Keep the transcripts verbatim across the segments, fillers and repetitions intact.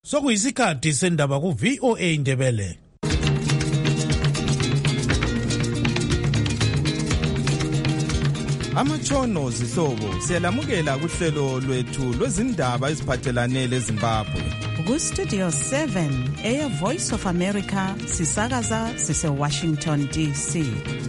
Sokuyisikhathi sendaba ku V O A Ndebele. Amatshono zihlobo siyalamukela kuhlelo lwethu lwezindaba eziphathelane leZimbabwe. Ku Studio seven eya Voice of America sisakaza sise Washington D C.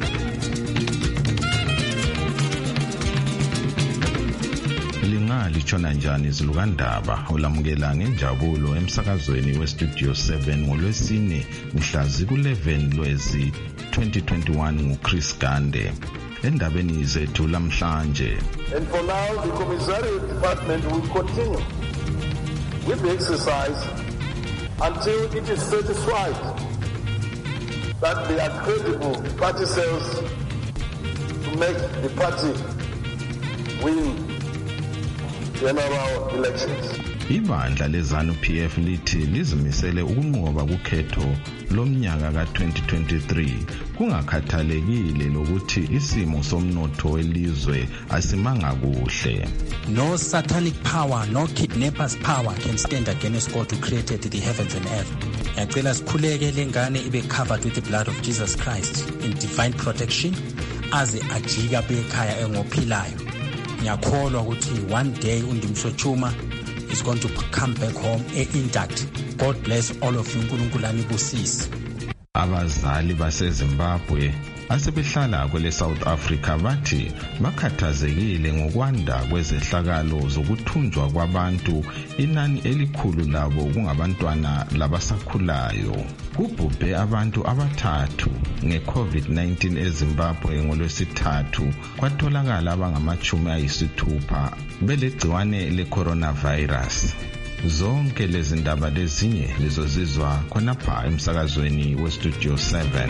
Lingali chona njani zilukandaba ulamukela ngenjabulo emsakazweni we Studio seven ngolwesine mhla ziku eleven Lwezi twenty twenty-one nguChris Gande. Endabeni zethu lamhlanje. And for now the Commissariat Department will continue with the exercise until it is satisfied that they are credible party cells to make the party win general elections. Ibandla leZANU P F lithi lizimisele ukunqoba kukhetho lomnyaka ka twenty twenty-three kungakhathalekile lokuthi isimo somnotho welizwe asimanga kuhle. No satanic power, no kidnappers power can stand against God who created the heavens and earth. Ngiyacela sikhuleke lengane ibe covered with the blood of Jesus Christ in divine protection aze ajika bekhaya engophilayo. Ngiyakholwa ukuthi one day uNdimsochuma is going to come back home intact. God bless all of you. uNkulunkulu anibusise. Abazali baseZimbabwe asebehlala kwele South Africa bathi bakhathazekile ngokwanda kwezehlakalo zokuthunjwa kwabantu, inani elikhulu labo kungabantwana labasakhulayo. Kubhubhe abantu abathathu nge-COVID nineteen eZimbabwe ngolwesithathu, kwatholakala abangamachumi ayisithupha belegciwane le-coronavirus. Zonke lezi ndaba lezinye lizozizwa khonapha emsakazweni we Studio seven.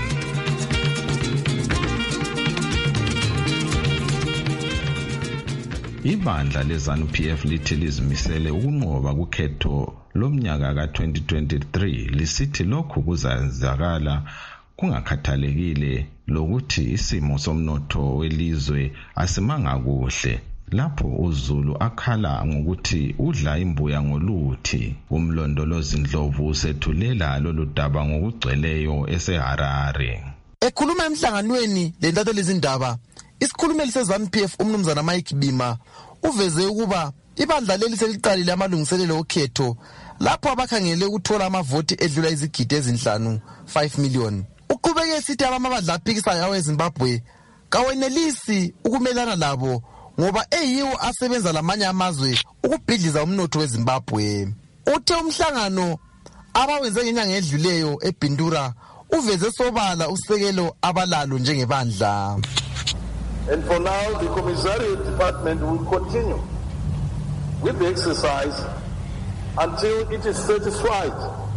Ibandla leZANU P F lithi lizimisele ukunqoba kukhetho lomnyaka ka twenty twenty-three, lisithi lokhu kuzenzakala kungakhathalekile lokuthi isimo somnotho welizwe asimanga kuhle. Lapho uZulu akhala ngokuthi udla imbuya ngoluthi. Umlondolozi Ndlovu usethulela lolu daba ngokugcweleyo eseHarare. Ekhuluma emhlanganweni lentatho lezindaba, isikhulumeli seZANU P F umnumzana Mike Bima uveze ukuba ibandla leli seliqalile amalungiselelo okhetho lapho abakhangele ukuthola amavoti edlula izigidi ezinhlanu five million. Uqhubeke esithi abamabandla aphikisayo aweZimbabwe kawenelisi ukumelana labo ngoba eyiwo asebenza lamanye amazwe ukubhidliza umnotho weZimbabwe. Uthe umhlangano abawenze ngenyanga edluleyo eBindura uveze sobala usekelo abalalo njengebandla. And for now the Commissariat Department will continue with the exercise until it is satisfied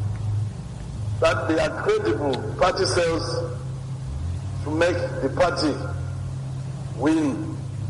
that they are credible party cells to make the party win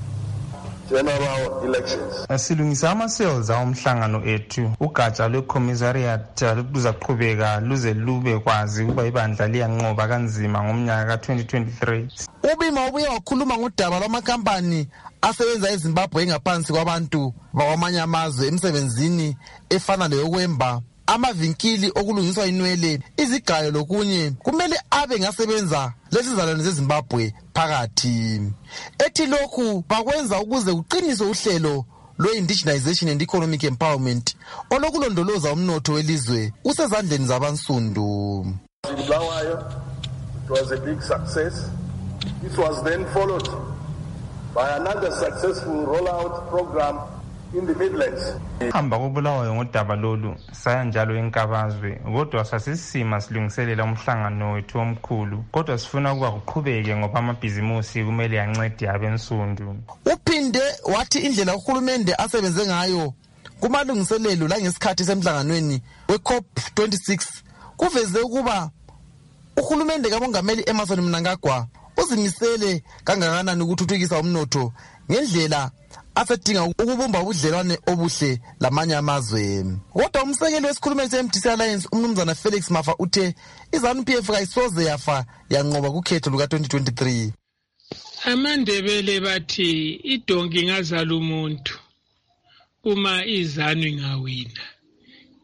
general elections. Asilungisa ama-cells awomhlangano ethu. Ugatsha lwe-Commissariat luzaqhubeka luze lube kwazi ukuba ibandla liyanqoba kanzima ngomnyaka ka twenty twenty-three. Ubima ubuye wakhuluma ngodaba lwamakampani asebenza eZimbabwe engaphansi kwabantu bakwamanye amazwe emsebenzini efana leyokwemba, amavinkili okulungiswa inwele, izigayo lokunye kumele abe ngasebenza lesizalwane zeZimbabwe phakathi. Ethi lokhu bakwenza ukuze kuqiniswe uhlelo lwe-indigenization and economic empowerment olokulondoloza umnotho welizwe usezandleni zabansundu. It was a big success. This was then followed by another successful rollout program in the Midlands. Hamba kubulawayo ngodaba lolu saya njalo enkabazwe, kodwa sasisima silungiselela umhlangano wethu omkhulu, kodwa sifuna ukuba kuqhubeke ngoba amabhizimusi kumele yancede abensundu. Uphinde wathi indlela uhulumende asebenze ngayo kumalungiselelo la ngesikhathi semhlanganweni we-COP twenty-six kuveze ukuba uhulumende kamongameli Emmerson Mnangagwa uzimisele kangakanani ukuthuthukisa umnotho ngendlela asedinga ukubumba ubudlelwane obuhle lamanye amazwe. Kodwa umsekeli wesikhulumeli se-M D C Alliance umnumzana Felix Mafa uthe iZANU P F kayisoze yafa yanqoba kukhetho luka twenty twenty-three. AmaNdebele bathi idonki ngazala umuntu uma iZANU ingawina.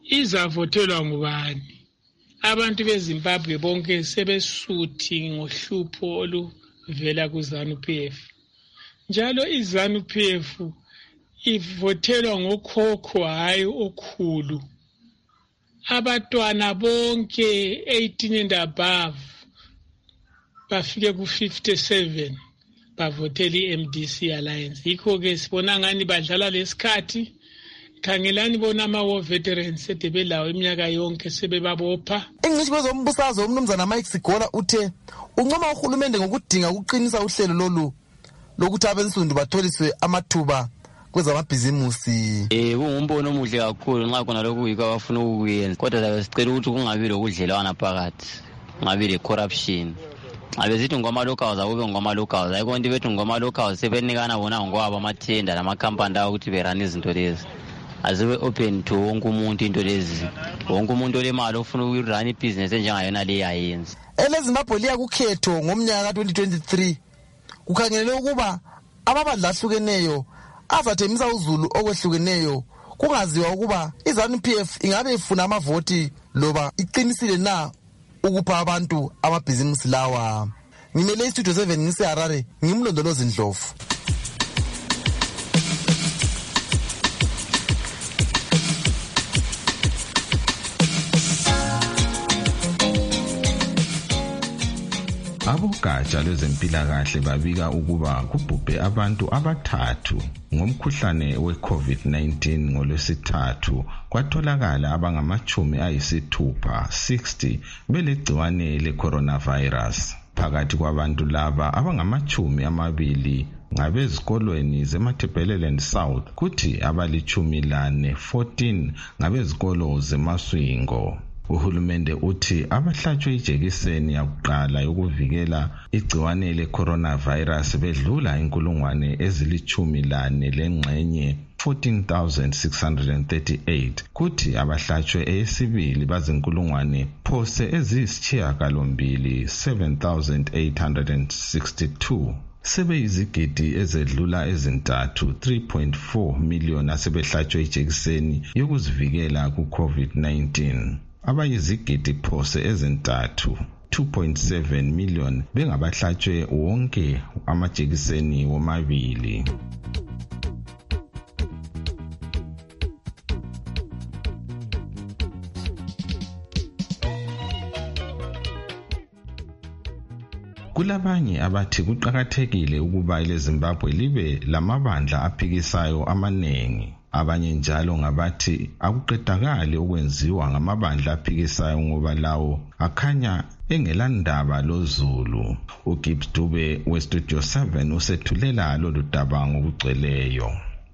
izavotelwa ngubani? Abantu beZimbabwe bonke sebesuthi ngohlupho oluvela kuZANU P F. Njalo iZANU P F ivotelwa ngokhokho hayi okhulu. Abatwana bonke eighteen and above bafike ku fifty-seven bavotela i-M D C Alliance. Yikho ke sibona ngani badlala lesikhathi. Khangelani bona ama-war veterans sedebelawo iminyaka yonke sebebabopha. Ingcitshi kwezombusazwe umnumzana Mike Sigola uthe uncoma uhulumende ngokudinga ukuqinisa uhlelo lolu lokuthi abensundu batholiswe amathuba kwezamabhizimusi. Eh kungumbono omuhle kakhulu nxa khona lokhu yikho abafuna ukuyenza. Kodwa labe sicela ukuthi kungabi lokudlelwana phakathi. Kungabi le corruption. Abezithi ngoma locals akube ngoma locals. Ayikho nto bethu ngoma locals sebenikana bona ngokwabo amathenda namakhampani lawo ukuthi berana izinto lezi. Azibe open to wonke umuntu into lezi. Wonke umuntu olemali ofuna ukurun ibusiness enjengayona le yayenza. EleZimbabwe liya kukhetho ngomnyaka ka twenty twenty-three. Kukhangelelwe ukuba amabandla ahlukeneyo azathemisa uzulu okwehlukeneyo. Kungaziwa ukuba iZANU P F ingabe ifuna amavoti loba iqinisile na ukupha abantu amabhizimusi lawa. Ngimele iStudio seven ngiseHarare, ngimlondolozi Ndlovu. Abogatsha lwezempilakahle babika ukuba kubhubhe abantu abathathu ngomkhuhlane we-COVID nineteen ngolwesithathu. Kwatholakala abangamachumi ayisithupha sixty belegciwane le-coronavirus. Phakathi kwabantu laba abangamachumi amabili ngabezikolweni zeMatabeleland South, kuthi abalichumi lane fourteen ngabezikolo zeMaswingo. Uhulumende uthi abahlatshwe ijekiseni yakuqala yokuvikela igciwane le-coronavirus bedlula inkulungwane ezilichumi lane lengxenye fourteen thousand six hundred thirty-eight, kuthi abahlatshwe eyesibili bazinkulungwane phose eziyisishiyagalombili seven thousand eight hundred sixty-two. Sebeyizigidi ezedlula ezintathu three point four million asebehlatshwe ijekiseni yokuzivikela ku-COVID nineteen. Abayizigidi phose ezintathu two point seven million bengabahlatshwe wonke amajekiseni womabili. Kulabanye abathi kuqakathekile ukuba eleZimbabwe libe lamabandla aphikisayo amanengi. Abanye njalo ngabathi akuqedakali okwenziwa ngamabandla aphikisayo ngoba lawo akhanya engelandaba lozulu. uGibbs Dube weStudio seven usethulela lolu daba ngokugcweleyo.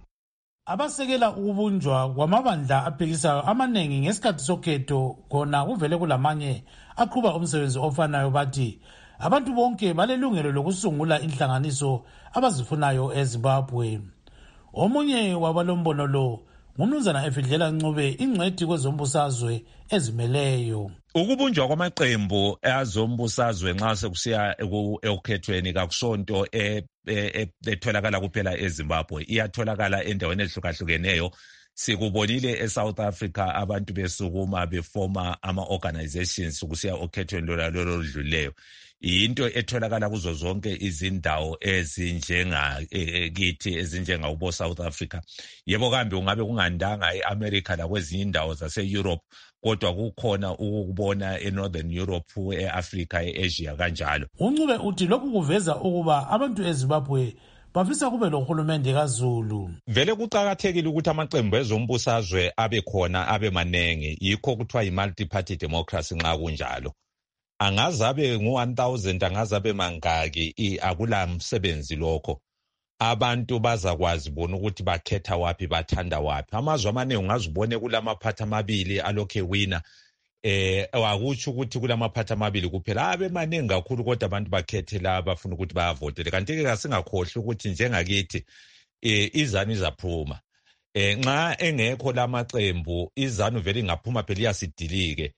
Abasekela ukubunjwa kwamabandla aphikisayo amanengi ngesikhathi sokhetho khona kuvele kulamanye aqhuba umsebenzi ofanayo bathi abantu bonke balelungelo lokusungula inhlanganiso abazifunayo eZimbabwe. Omunye wabalombono lo ngumnumzana Efidlela Ncube, ingcwethi kwezombusazwe ezimeleyo. Ukubunjwa kwamaqembu azombusazwe nxa sekusiya ekukhethweni kakusonto etholakala kuphela eZimbabwe, iyatholakala endaweni ezihlukahlukeneyo. Sikubonile eSouth Africa abantu besukuma befoma ama-organizations kusiya okhethweni lolo oludluleyo. Into etholakala kuzo zonke izindawo ezinjenga kithi ezinjenga ubo South Africa. Yebo kambe ungabe kungandanga eAmerica lakwezinye indawo zase-Europe, kodwa kukhona ukubona eNorthern Europe, eAfrica, eAsia kanjalo. Uncube uthi lokhu kuveza ukuba abantu eZimbabwe bafisa kube lohulumende kaZulu. Vele kuqakathekile ukuthi amaqembu ezombusazwe abe khona abe manengi, yikho kuthiwa yi-multi-party democracy nxa kunjalo. Angazabe ngu one thousand angazabe mangaki akula msebenzi lokho. Abantu bazakwazi bona ukuthi bakhetha wapi bathanda wapi. Amazwe amaningi ungazibone kulamaphatha amabili alokhe wina. Eh akutsho ukuthi kulamaphatha amabili kuphela abe maningi kakhulu kodwa abantu bakhethe la bafuna ukuthi bayavotele. Kanti ke asingakhohle ukuthi njengakithi eh iZANU izaphuma. Eh nxa engekho lamaqembu iZANU vele ingaphuma phela iyasidilike.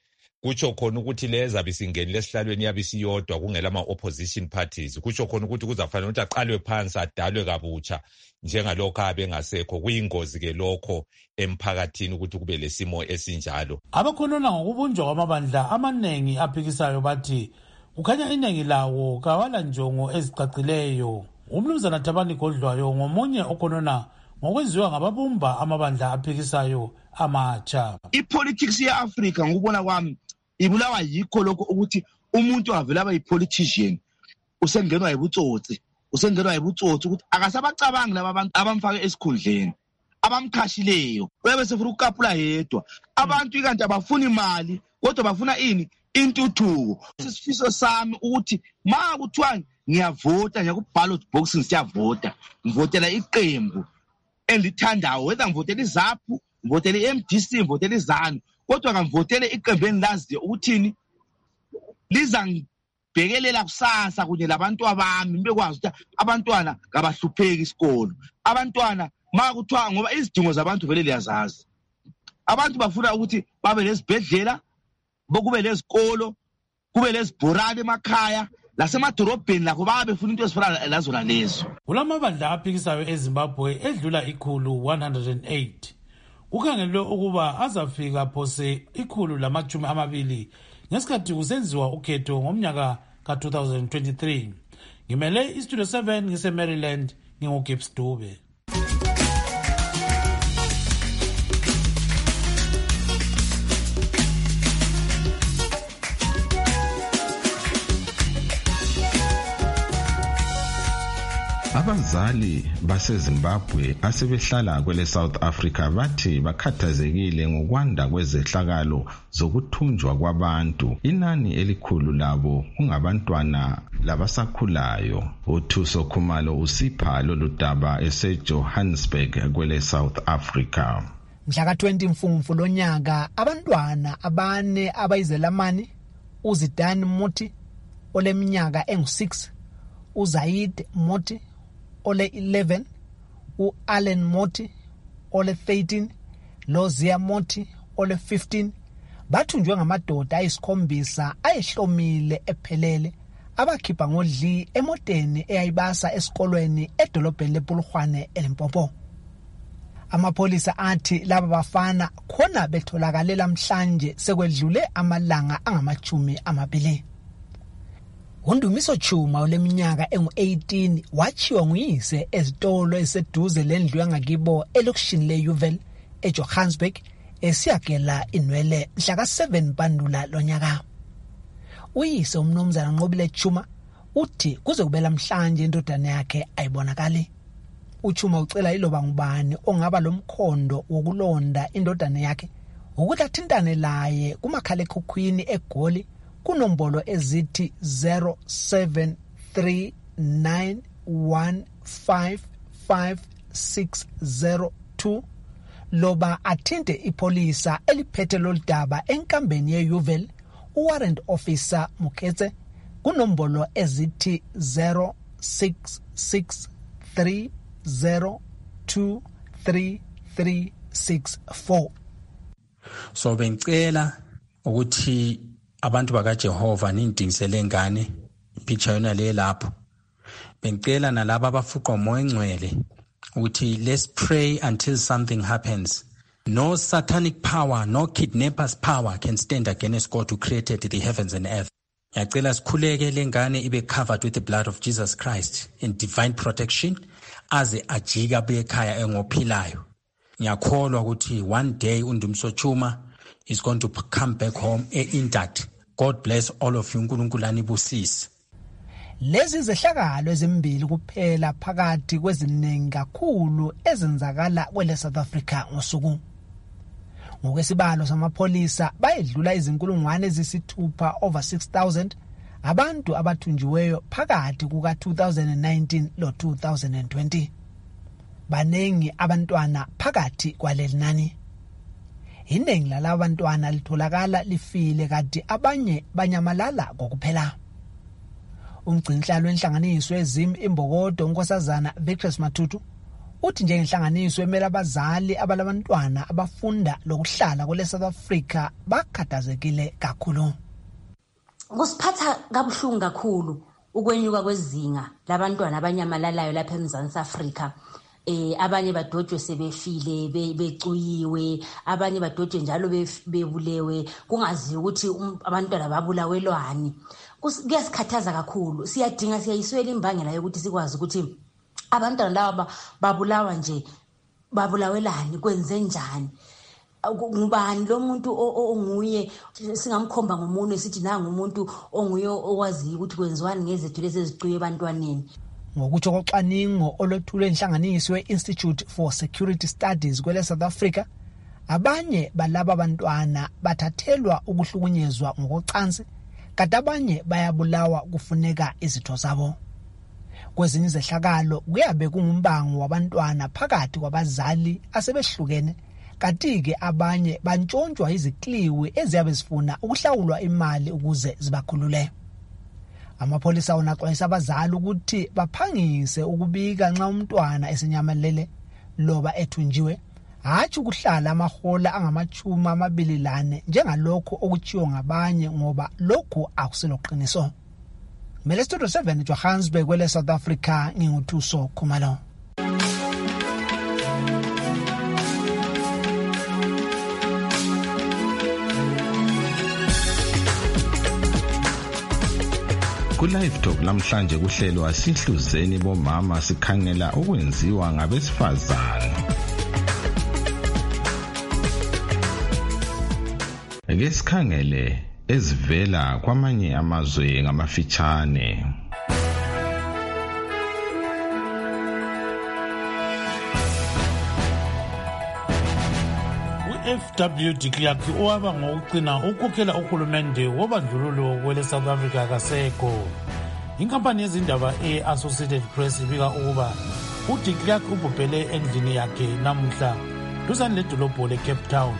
kutsho khona ukuthi leza bisingenile esihlalweni yabe siyodwa kungela ama opposition parties, kutsho khona ukuthi kuzafanele ukuthi aqalwe phansi adalwe kabutsha njengalokho abengasekho. Kuyingozi ke lokho emphakathini ukuthi kube lesimo esinjalo. Abakhuluma ngokubunjwa kwamabandla amaningi aphikisayo bathi kukhanya iningi lawo kawala njongo ezicacileyo. Umnumzana Thabani Godlwayo ngomunye okhonona ngokwenziwa ngababumba amabandla aphikisayo amatsha. I-politics ye-Africa ngokubona kwami ibulawa yikho lokho ukuthi umuntu avela aba yi-politician usengenwa yibutsotsi usengenwa yibutsotsi ukuthi akasabacabangi laba abantu abamfake esikhundleni abamkhashileyo bebe sefuna ukukapula yedwa. Abantu ikanti abafuna imali kodwa bafuna ini? Intuthuko. Isifiso sami ukuthi ma kuthiwa ngiyavota ngiyakuballot box ngiyavota ngivotela iqembu engithandayo, whether ngivotela iZAPU, ngivotela i-M D C, ngivotela iZANU, kodwa ngivotele iqembu engilaziyo ukuthini liza ngibhekelela kusasa kunye labantu abami, bekwazi ukuthi abantwana ngabahlupheki isikolo. Abantwana ma kuthiwa ngoba izidingo zabantu vele liyazazi. Abantu bafuna ukuthi babe lezibhedlela, bokube lezikolo, kube lezibhorane emakhaya, lasemadorobheni lakho babe befuna into ezifana lazona lezo. Kulamabandla aphikisayo eZimbabwe edlula ikhulu one hundred eight. Kukhangelwe ukuba azafika phose ikhulu lamachumi amabili ngesikhathi kusenziwa ukhetho ngomnyaka ka two thousand twenty-three. Ngimele iStudio seven ngise Maryland, nginguGibbs Dube. Abazali baseZimbabwe asebehlala kwele South Africa bathi bakhathazekile ngokwanda kwezehlakalo zokuthunjwa kwabantu. Inani elikhulu labo kungabantwana labasakhulayo. uThuso Khumalo usipha lolu daba eseJohannesburg kwele South Africa. Mhla ka twenty Mfumfu lonyaka abantwana abane abayizelamani uZidani Muti oleminyaka engu six, uZaid Muti ole eleven, u-Allen Moti ole thirteen, loZia Moti ole fifteen bathunjwe ngamadoda ayisikhombisa ayehlomile ephelele abakhipha ngodli emoteni eyayibasa esikolweni edolobheni lePulukwane eLimpopo. Amapolisa athi laba bafana khona betholakale lamhlanje sekwedlule amalanga angamachumi amabili. uNdumiso Chuma oleminyaka engu eighteen wachiwa nguyise ezitolo eseduze lendlu yangakibo elokishini leUval eJohannesburg esiyagela inwele mhla ka seven Mpandula lonyaka. Uyise umnumzana Nqobile Chuma uthi kuze kube lamhlanje indodana yakhe ayibonakali. uChuma ucela iloba ngubani ongaba lomkhondo wokulonda indodana yakhe ukuthi athintane laye kumakhalekhukhwini eGoli kunombolo ezithi zero seven three nine one five five six zero two loba athinte ipolisa eliphethe loludaba enkambeni yeUval uwarrant officer Muketse kunombolo ezithi zero six six three zero two three three six four. So bengicela ukuthi abantu bakaJehova nindingisele ngane picture yona le lapho. Bengicela nalabo abafuqa umoya engcwele ukuthi let's pray until something happens. No satanic power, no kidnappers power can stand against God who created the heavens and earth. Ngiyacela sikhuleke lengane ibe covered with the blood of Jesus Christ in divine protection aze ajika buye ekhaya engophilayo. Ngiyakholwa ukuthi one day uNdumiso Chuma is going to come back home intact. God bless all of you. uNkulunkulu anibusise. Lezi zehlakalo ezimbili kuphela phakathi kweziningi kakhulu ezenzakala kwele South Africa ngosuku. Ngokwesibalo samapolisa bayedlula izinkulungwane ezisithupha over six thousand abantu abathunjiweyo phakathi kuka two thousand nineteen lo two thousand twenty. Banengi abantwana phakathi kwaleli nani. Iningi lalabantwana litholakala lifile kanti abanye banyamalala kokuphela. Umgcinhlalo wenhlanganiso ezim imbokodo uNkosazana Victor Matutu uthi njengenhlanganiso emela abazali abalabantwana abafunda lokuhlala kule South Africa bakhathazekile kakhulu. Kusiphatha kabuhlungu kakhulu ukwenyuka kwezinga labantwana abanyamalalayo lapha eMzansi Afrika. Eh abanye badojwe sebefile becuyiwe, abanye badojwe njalo bebulewe kungazi ukuthi abantwana babulawelwani. Kuyasikhathaza kakhulu. Siyadinga siyayiswela imbangela yokuthi sikwazi ukuthi abantwana laba babulawa nje babulawelani kwenze njani. Ngubani lo muntu onguye singamkhomba ngomunwe sithi nanga umuntu onguye owazi ukuthi kwenziwani ngezethu lezi ezicuye ebantwaneni. Ngokuthi koxaningo olwethulwe inhlanganiso we-Institute for Security Studies kwele South Africa, abanye balaba abantwana bathathelwa ukuhlukunyezwa ngokocansi, kanti abanye bayabulawa kufuneka izitho zabo. Kwezinye izehlakalo kuyabe kungumbango wabantwana phakathi kwabazali asebehlukene, kanti-ke abanye bantshontshwa izikliwi eziyabe zifuna ukuhlawulwa imali ukuze zibakhulule. Amapolisa onaxwayisa abazali ukuthi baphangise ukubika nxa umntwana esenyamalele loba ethunjiwe, hatshi ukuhlala amahola angamachuma amabili lane njengalokho okuchiwo ngabanye ngoba lokho akuseloqiniso. Mele Studio seven Johannesburg kwele South Africa, nginguthuso Khumalo. Ku-Live Talk namhlanje kuhlelwa sihluzeni bomama sikhangela okwenziwa ngabesifazane. Ake sikhangele ezivela kwamanye amazwe ngamafitshane. F W de Klerk owaba ngokucina ukukhokhela uhulumende wobandlululo kwele South Africa kasekho. Inkampani yezindaba e-Associated Press ibika ukuba uDe Klerk ubhubhele endlini yakhe namuhla duzane ledolobho le-Cape Town.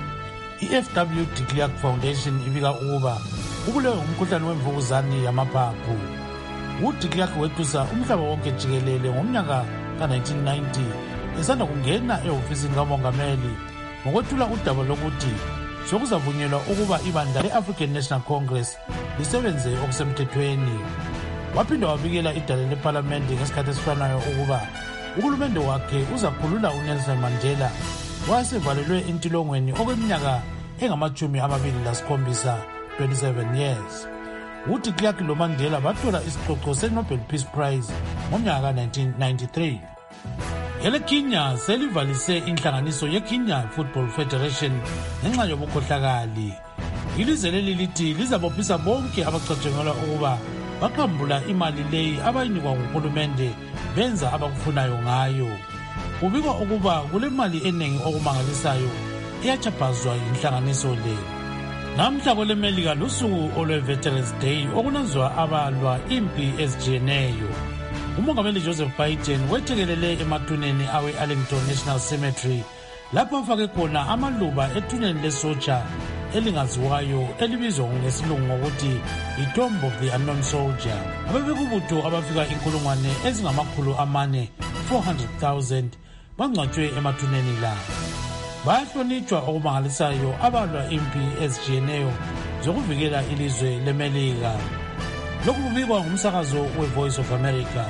I-F W de Klerk Foundation ibika ukuba ubulewe umkhuhlane wemvukuzane yamaphaphu. uDe Klerk wethusa umhlaba wonke jikelele ngomnyaka ka nineteen ninety esanda kungena ehofisini kamongameli ngokwethula udaba lokuthi sokuzavunyelwa ukuba ibandla le-African National Congress lisebenze okusemthethweni. Waphinda wabikela idale lephalamende ngesikhathi esifanayo ukuba uhulumende wakhe uzakhulula uNelson Mandela wayesevalelwe entilongweni okweminyaka engamachumi amabili lasikhombisa, twenty-seven years. uDe Klerk lo Mandela bathola isicoco se-Nobel Peace Prize ngomnyaka ka nineteen ninety-three. Ele Kenya selivalise inhlanganiso ye-Kenya Football Federation ngenxa yobukhohlakali. Ilizwe leli lithi lizabophisa bonke abacatshengelwa ukuba baqambula imali leyi abayinikwa nguhulumende benza abakufunayo ngayo. Kubikwa ukuba kule mali eningi okumangalisayo iyachapazwa yinhlanganiso le. Namhla kwele Melika lusuku olwe-Veterans Day okunanzwa abalwa impi ezijiyeneyo. Umongameli Joseph Biden wethekelele emathuneni awe-Arlington National Cemetery lapho afake khona amaluba ethuneni lesotsha elingaziwayo elibizwa ngesilungu ngokuthi i-Tomb of the Unknown Soldier. Abebekubutho abafika inkulungwane ezingamakhulu amane, four hundred thousand, bangcwatshwe emathuneni la. Bayahlonitshwa okumangalisayo abalwa impi ezijiyeneyo zokuvikela ilizwe leMelika. Lokhu kubikwa ngumsakazo we-Voice of America.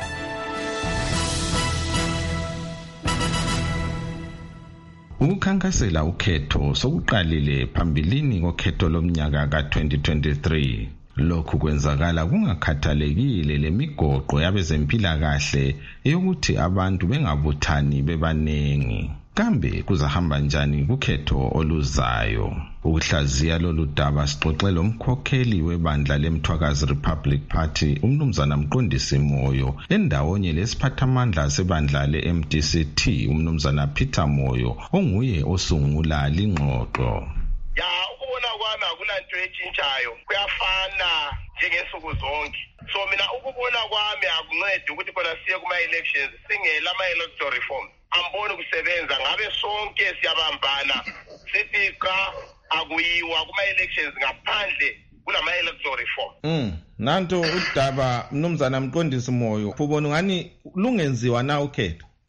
Ukukhankasela ukhetho sokuqalile phambilini kokhetho lomnyaka ka twenty twenty-three. Lokhu kwenzakala kungakhathalekile lemigoqo yabezempilakahle eyokuthi abantu bengabuthani bebanengi. Kambe kuzahamba njani kukhetho oluzayo? Ukuhlaziya lolu daba sixoxele umkhokheli webandla leMthwakazi Republic Party umnumzana Mqondisi Moyo endawonye lesiphathamandla sebandla le-M D C T umnumzana Peter Moyo onguye osungula lingxoxo. Ya ukubona kwami akulanto etshintshayo, kuyafana njengensuku zonke. So mina ukubona kwami akuncedi ukuthi khona siye kuma elections singela ama electoral reform. Amboni kusebenza ngabe sonke siyabambana sithi cha akuyiwa kuma elections ngaphandle kulama electoral reform. Mm nanto udaba mnumzana Mqondisi Moyo ubona ngani lungenziwa na ukhetho? Ah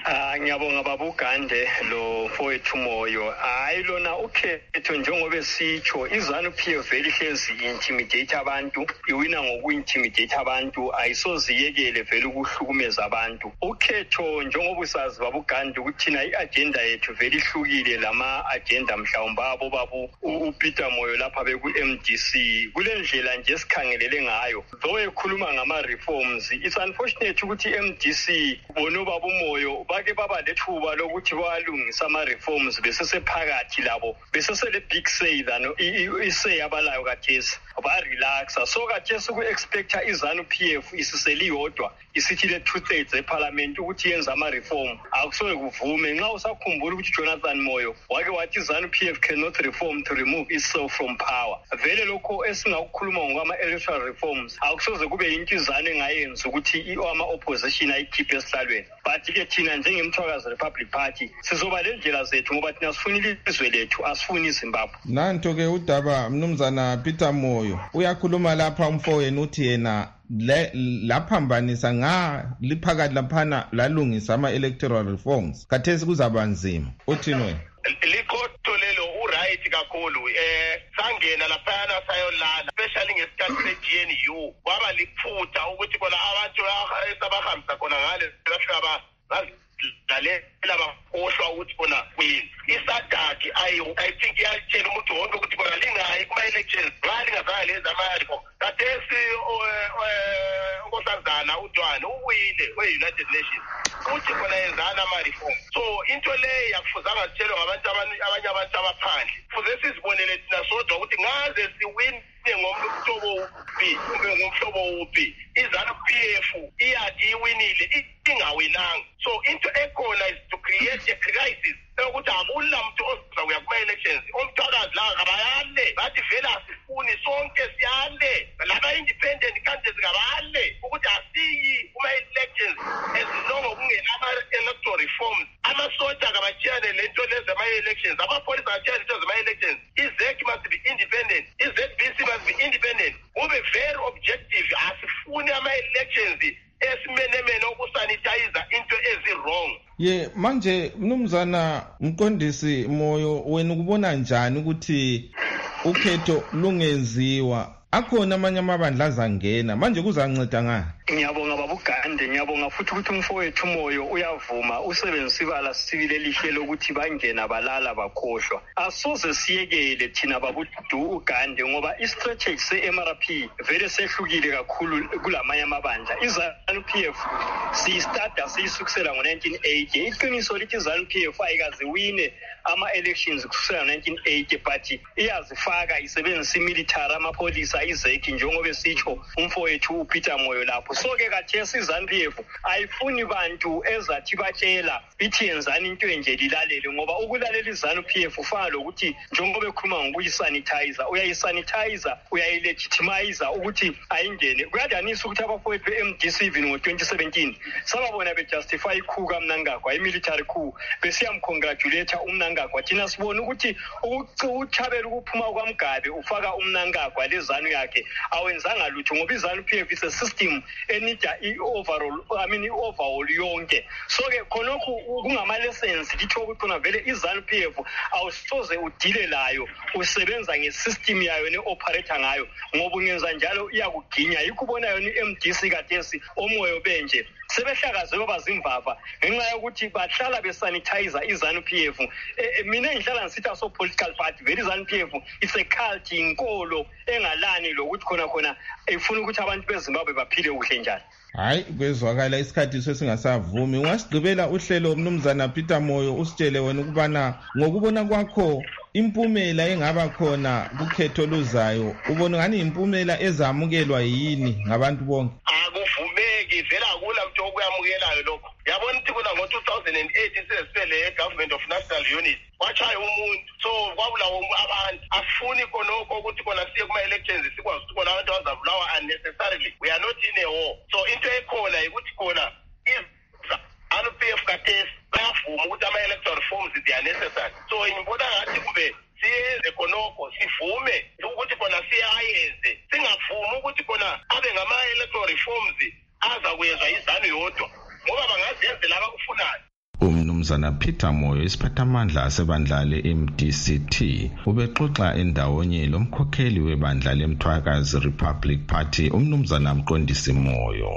Ngiyabonga baba uGande lo mfowethu Moyo. Hayi lona ukhetho njengoba esitsho iZANU-P F elihlezi intimidate abantu, iwina ngoku-intimidate abantu, ayisoziyekele vele ukuhlukumeza abantu. Ukhetho njengoba usazi baba uGande ukuthi thina i-agenda yethu vele ihlukile lama agenda mhlawumbe abo babu uPeter Moyo lapha beku-M D C. Kule ndlela nje esikhangelele ngayo. Though ekhuluma ngama reforms, it's unfortunate ukuthi i-M D C bono babu Moyo bake baba lethuba lokuthi bayalungisa ama reforms besesephakathi labo besesele big say lano isay abalayo kathesi ba relaxa. So kathesi ku expecta iZANU-P F isiseli yodwa isithi le two thirds eParliament ukuthi yenza ama reform akusoke kuvume. Nxa usakhumbula ukuthi Jonathan Moyo wake wathi iZANU-P F cannot reform to remove itself from power. Vele lokho esingakukhuluma ngama electoral reforms akusoze kube intizana engayenza ukuthi ama opposition ayikhiphe esihlalweni. But ke thina njengemthwakazi Republic Party sizoba le ndlela zethu ngoba thina sifuna ilizwe lethu asifuni iZimbabwe. Nanto ke udaba mnumzana Peter Moyo uyakhuluma lapha umfowenu uthi yena laphambanisa nga liphakathi laphana lalungisa ama electoral reforms kathesi kuzaba nzima. Uthini wena? Likhotho lelo uright kakhulu eh sangena laphana sayolala especially ngesikhathi se-G N U kwaba liphutha ukuthi kona abantu esabahambisa khona ngale lafika dalela bakhohlwa ukuthi kona kwini isadaki ayo I think iyatshela umuntu wonke ukuthi kona lingayi kuma elections ngali ngazange leza amali kathesi unkosazana uDwane uwile we-United Nations uthi kona yenzana ama reform. So into le yakufuzanga sitshelwe ngabantu abanye abantu abaphandle kufuze sizibonele thina sodwa ukuthi ngaze siwine ngomhlobo uphi kumbe ngomhlobo uphi iZANU-P F iyathi iwinile ingawinanga. So into ekhona is to create a crisis ukuthi akula muntu ozakuya kuma elections omthakazi la kabayale bathi vele asifuni sonke siyale laba independent candidates kabayale ukuthi asiyi kuma elections as long okungena ama electoral reforms. Amasotsha kabachiyane lento lezi ama elections, amapolisa kabachiyane lento zama elections. I-Z E C must be independent, i-Z B C must be independent. Ube very objective, asifuni ama elections esimenemene ukusanitize into ezi-wrong. Ye manje mnumzana Mqondisi Moyo wena ukubona njani ukuthi ukhetho lungenziwa? Akhona amanye amabandla azangena manje kuzanceda ngani? Ngiyabonga baba uGande, ngiyabonga futhi ukuthi umfowethu Moyo uyavuma usebenzisa ibala sibile lihle lokuthi bangena balala bakhohlwa. Asoze siyekele thina baba uGande ngoba i-strategy se-M R P vele sehlukile kakhulu kulamanye amabandla. iZANU-P F siyistarta siyisukusela ngo-nineteen eighty. Iqiniso lithi iZANU-P F ayikaze wine ama-elections kusukela ngo-nineteen eighty but iyazifaka isebenzisa imilitary amapolisa izeki njengoba esitsho umfowethu uPeter Moyo lapho. So ke kathesi iZANU-P F ayifuni bantu ezathi batshela ithi yenzani into enje lilalele ngoba ukulalela iZANU-P F ufana lokuthi njengoba ekhuluma ngokuyisanitizer uyayisanitizer uyayilegitimize ukuthi ayingene. Kuyadanisa ukuthi abafowethu be-M D C even ngo-twenty seventeen sababona bejustify ikhu kaMnangagwa imilitary coup besiyamcongratulate uMnangagwa. Thina sibona ukuthi ukuthabela ukuphuma kwaMgabe ufaka uMnangagwa lezanu yakhe awenzanga lutho ngoba iZANU-P F is a system enida i-overall I mean i-overall yonke. So ke khonokho kungama lessons kithi ukuthi na vele iZANU-P F awusoze udile layo usebenza ngesystem yayo ne-operator ngayo ngoba ungenza njalo iyakuginya. Yikubona yona i-M D C kathesi omoyo benje sebehlakaze babazimvava ngenxa yokuthi bahlala besanitize iZANU-P F. Mina ngihlala ngisitha so political party vele iZANU-P F it's a cult inkolo engalani lokuthi khona khona efuna ukuthi abantu beZimbabwe baphile kuhle njani. Hayi kwezwakala isikhathi sesingasavumi. Ungasigqibela uhlelo mnumzana Peter Moyo usitshele wena ukubana ngokubona kwakho impumela engaba khona kukhetho luzayo ubona ngani impumela ezamukelwa yini ngabantu bonke? Akuvumeki vele akula muntu okuyamukelayo lokho. Yabona ukuthi kuna ngo two thousand eight sesipele government of national unity wachaya umuntu so kwabula abantu afuni konoko ukuthi kona siye kuma elections sikwazi ukuthi kona abantu bazavulawa unnecessarily. We are not in a war. So into ekhona ukuthi khona iZANU-P F kathesi bayavuma ukuthi ama electoral reforms they are necessary. So ngibona ngathi kube siyenze khonoko sivume ukuthi kona siyayenze singavumi ukuthi kona abe ngama electoral reforms aza kuyenzwa iZANU yodwa ngoba bangazenzela abakufunayo. umnumzana Peter Moyo isiphathamandla sebandla le-M D C T ubexoxa endawonye lomkhokheli webandla leMthwakazi Republic Party umnumzana Mqondisi Moyo.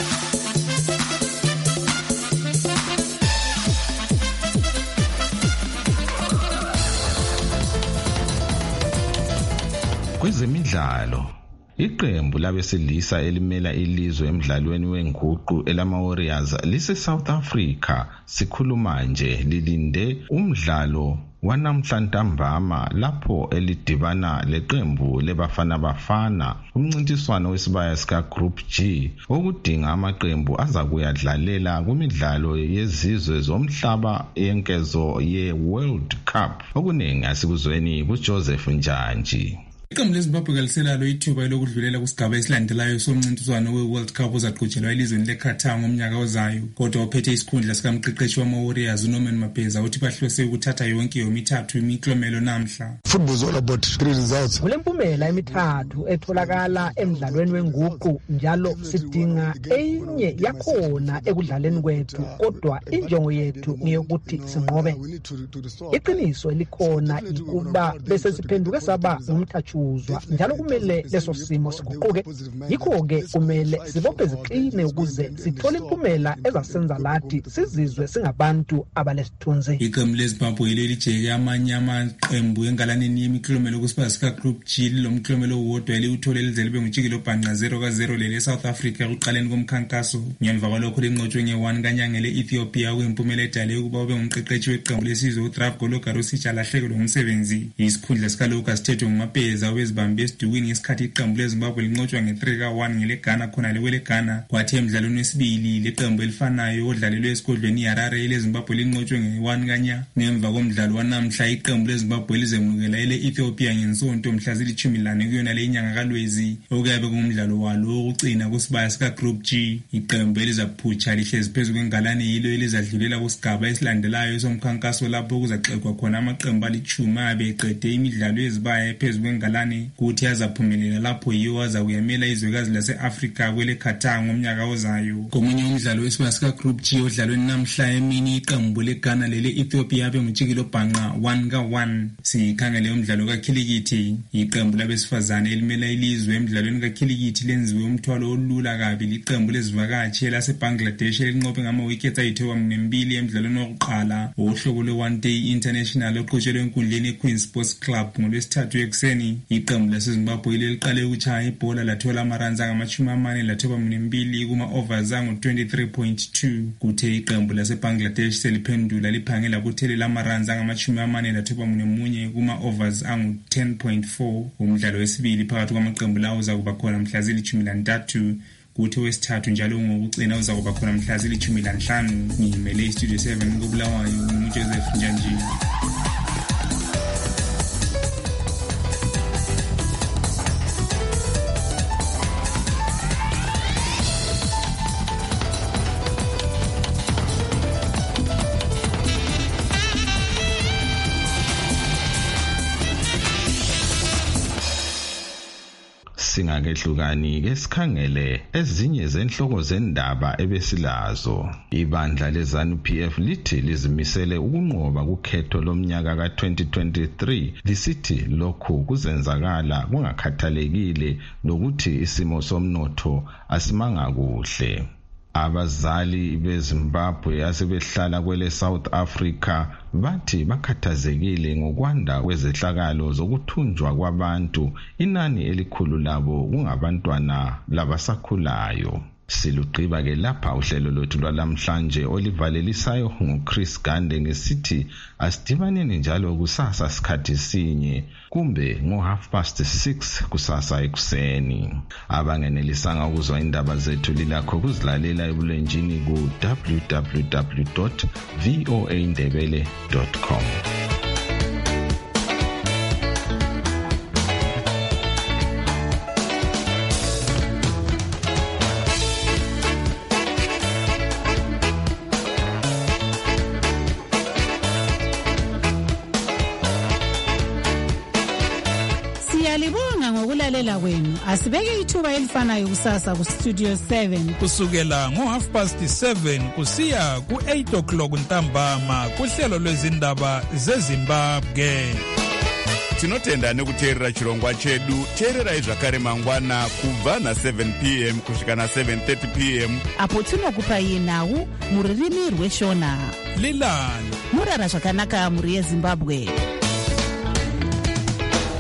Kwezemidlalo, iqembu labesilisa elimela ilizwe emidlalweni wenguqu elama Warriors lise South Africa sikhuluma nje lilinde umdlalo wanamhla ntambama lapho elidibana leqembu lebafana bafana umncintiswano wesibaya sika Group G okudinga amaqembu azakuyadlalela kumidlalo yezizwe zomhlaba yenkezo ye World Cup. Okunengi asikuzweni kuJoseph Njanji. Iqembu leZimbabwe kaliselalo ithuba lokudlulela kusigaba esilandelayo somncintiswano we-World Cup ozaqhutshelwa elizweni leQatar ngomnyaka ozayo. Kodwa ophethe isikhundla sikamqeqeshi wama-Warriors uNorman Mabheza uthi bahlose ukuthatha yonke yomithathu imiklomelo namhla. Football is all about three results. Kulempumela emithathu etholakala emidlalweni wenguqu njalo sidinga enye yakhona ekudlaleni kwethu kodwa injongo yethu ngiyokuthi sinqobe. Iqiniso elikhona ukuba bese siphenduke saba umthathu njalo kumele leso simo siguquke. Yikho-ke kumele sibophe ziqine ukuze sithole impumela ezasenza lathi sizizwe singabantu abalesithunzi. Iqembu leZimbabwe lelijeke amanye amaqembu engalaneni yemiklomelo kusibaya sika Group G lomklomelo wodwa eliwuthole lize libe ngujikelo bhanqa zero ka zero lele South Africa ekuqaleni komkhankaso. Ngemva kwalokho linqotshwe nge-one kanyanga le-Ethiopia kuyimpumela edale ukuba ube ngumqeqeshi weqembu lesizwe uDrav Gologarosich alahlekelwe ngumsebenzi. Isikhundla sikaLucas Thetho ngumapeza wezibambe esidukwini ngesikhathi iqembu leZimbabwe linqotshwa nge-three ka one ngeleGhana khona leWeleGhana. Kwathi emidlalweni wesibili leqembu elifanayo odlalelwe esigodlweni iHarare eleZimbabwe linqotshwe nge-one kanya. Ngemva komdlalo wanamhla iqembu leZimbabwe lizemukela ele-Ethiopia ngensonto mhla zilithumi lane kuyona le inyanga kaLwezi okuyabe kumdlalo walo wokucina kusibaya sika Group G. Iqembu elizaphutsha lihlezi phezu kwengalane yilo elizadlulela kusigaba esilandelayo somkhankaso lapho kuzaxegwa khona amaqembu alithumi abe eqede imidlalo yezibaya phezu kwengalane kuthi azaphumelela lapho yiwo azakuyamela izwekazi lase-Afrika kwele Qatar ngomnyaka ozayo. Komunye umdlalo wesibaya sika Group G odlalweni namhla emini iqembu leGhana lele Ethiopia abe ngujikelo bhanqa one ka one. Sikhangele umdlalo kakhilikithi, iqembu labesifazane elimela ilizwe emidlalweni kakhilikithi lenziwe umthwalo olula kabi liqembu lezivakashi laseBangladesh elinqobe ngama-wickets ayithoba mbili emidlalweni wokuqala wohlobo lwe-one day international oqhutshelwe enkundleni eQueen Sports Club ngolwesithathu ekuseni. Iqembu laseZimbabwe leliqale ukuchaya ibhola lathola amaranzi angamashumi amane lathoba mbili kuma-overs angu-twenty-three point two. Kuthe iqembu laseBangladesh seliphendula liphangela kuthelela amaranzi angamashumi amane lathoba munye kuma-overs angu-ten point four. Umdlalo wesibili phakathi kwamaqembu lawo uzakuba khona mhla zilithumi lantathu kuthi wesithathu njalo ngokucina uzakuba khona mhla zilithumi lanhlanu. Ngimele iStudio seven koBulawayo nguJoseph Njanji. Singakehlukani ke sikhangele ezinye zenhloko zendaba ebesilazo. Ibandla leZANU-P F lithi lizimisele ukunqoba kukhetho lomnyaka ka twenty twenty-three lisithi lokhu kuzenzakala kungakhathalekile nokuthi isimo somnotho asimanga kuhle. Abazali beZimbabwe asebehlala kwele South Africa bathi bakhathazekile ngokwanda kwezehlakalo zokuthunjwa kwabantu, inani elikhulu labo kungabantwana labasakhulayo. Silugqiba ke lapha uhlelo lwethu lwalamhlanje olivalelisayo nguChris Gande ngesithi asidibaneni njalo kusasa sikhathi sinye kumbe ngo half past six kusasa ekuseni. Abangenelisanga ukuzwa indaba zethu lilakho kuzilalela ebulenjini ku w w w dot voa ndebele dot com. Siyalibonga ngokulalela kwenu. Asibeke ithuba elifanayo kusasa ku Studio seven. Kusukela ngo half past seven kusiya ku eight o'clock ntambama kuhlelo lwezindaba zeZimbabwe. Tinotenda nekuteerera chirongwa chedu. Teererai zvakare mangwana kubva na seven p m kusvika na seven thirty p m apo tinokupai nhau muririmi rweshona. Lilani murara zvakanaka muri yeZimbabwe.